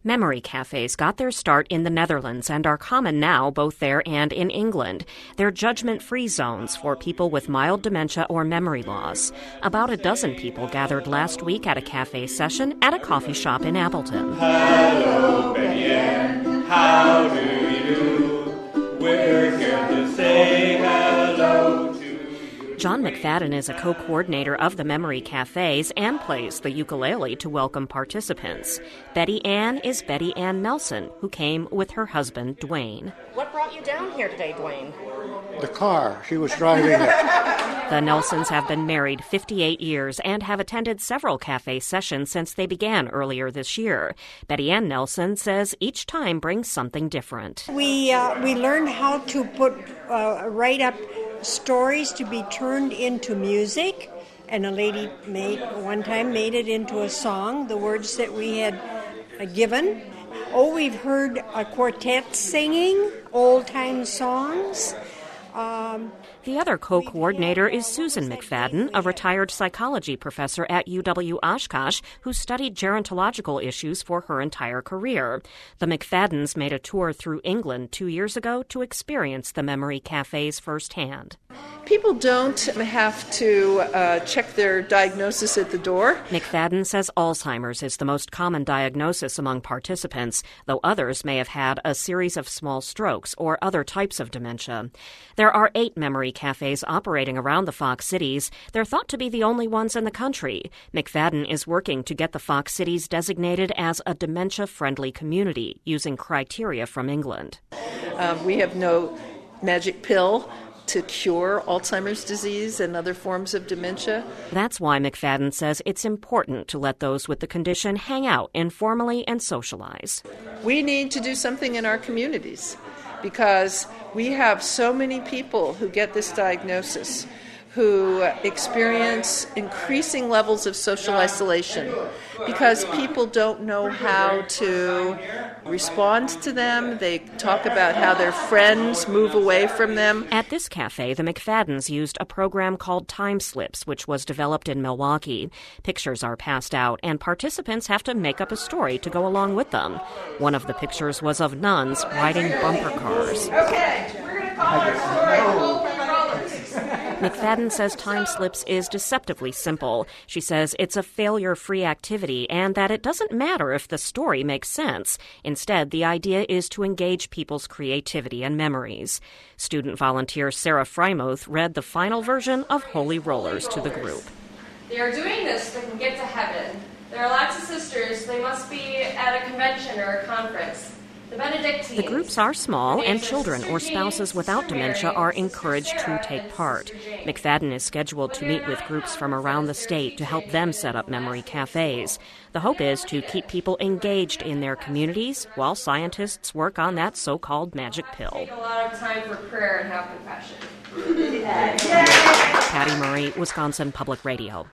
Memory cafes got their start in the Netherlands and are common now both there and in England. They're judgment-free zones for people with mild dementia or memory loss. About a dozen people gathered last week at a cafe session at a coffee shop in Appleton. Hello, Betty Ann. How do you do? We're here to say hello to you. John McFadden is a co-coordinator of the Memory Cafes and plays the ukulele to welcome participants. Betty Ann is Betty Ann Nelson, who came with her husband, Dwayne. What brought you down here today, Dwayne? The car. She was driving it. The Nelsons have been married 58 years and have attended several cafe sessions since they began earlier this year. Betty Ann Nelson says each time brings something different. We learned how to write up stories to be turned into music, and a lady one time made it into a song, the words that we had given. We've heard a quartet singing old-time songs. The other co-coordinator is Susan McFadden, a retired psychology professor at UW-Oshkosh who studied gerontological issues for her entire career. The McFaddens made a tour through England 2 years ago to experience the Memory Cafes firsthand. People don't have to check their diagnosis at the door. McFadden says Alzheimer's is the most common diagnosis among participants, though others may have had a series of small strokes or other types of dementia. There are 8 memory cafes operating around the Fox Cities. They're thought to be the only ones in the country. McFadden is working to get the Fox Cities designated as a dementia-friendly community using criteria from England. We have no magic pill to cure Alzheimer's disease and other forms of dementia. That's why McFadden says it's important to let those with the condition hang out informally and socialize. We need to do something in our communities because we have so many people who get this diagnosis who experience increasing levels of social isolation because people don't know how to respond to them. They talk about how their friends move away from them. At this cafe, the McFaddens used a program called Time Slips, which was developed in Milwaukee. Pictures are passed out, and participants have to make up a story to go along with them. One of the pictures was of nuns riding bumper cars. Okay, we're going to call our story. McFadden says Time Slips is deceptively simple. She says it's a failure-free activity and that it doesn't matter if the story makes sense. Instead, the idea is to engage people's creativity and memories. Student volunteer Sarah Frymuth read the final version of Holy Rollers to the group. They are doing this so they can get to heaven. There are lots of sisters. They must be at a convention or a conference. The groups are small, and children or spouses without dementia are encouraged to take part. McFadden is scheduled to meet with groups from around the state to help them set up memory cafes. The hope is to keep people engaged in their communities while scientists work on that so-called magic pill. Take a lot of time for prayer and have compassion. Patty Murray, Wisconsin Public Radio.